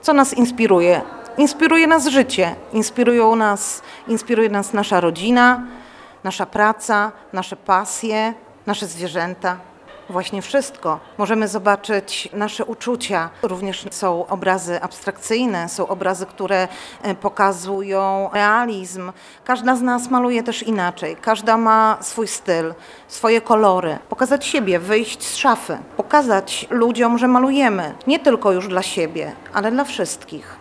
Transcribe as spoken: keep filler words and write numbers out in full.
Co nas inspiruje? Inspiruje nas życie, inspirują nas, inspiruje nas nasza rodzina, nasza praca, nasze pasje, nasze zwierzęta. Właśnie wszystko. Możemy zobaczyć nasze uczucia. Również są obrazy abstrakcyjne, są obrazy, które e, pokazują realizm. Każda z nas maluje też inaczej. Każda ma swój styl, swoje kolory. Pokazać siebie, wyjść z szafy. Pokazać ludziom, że malujemy. Nie tylko już dla siebie, ale dla wszystkich.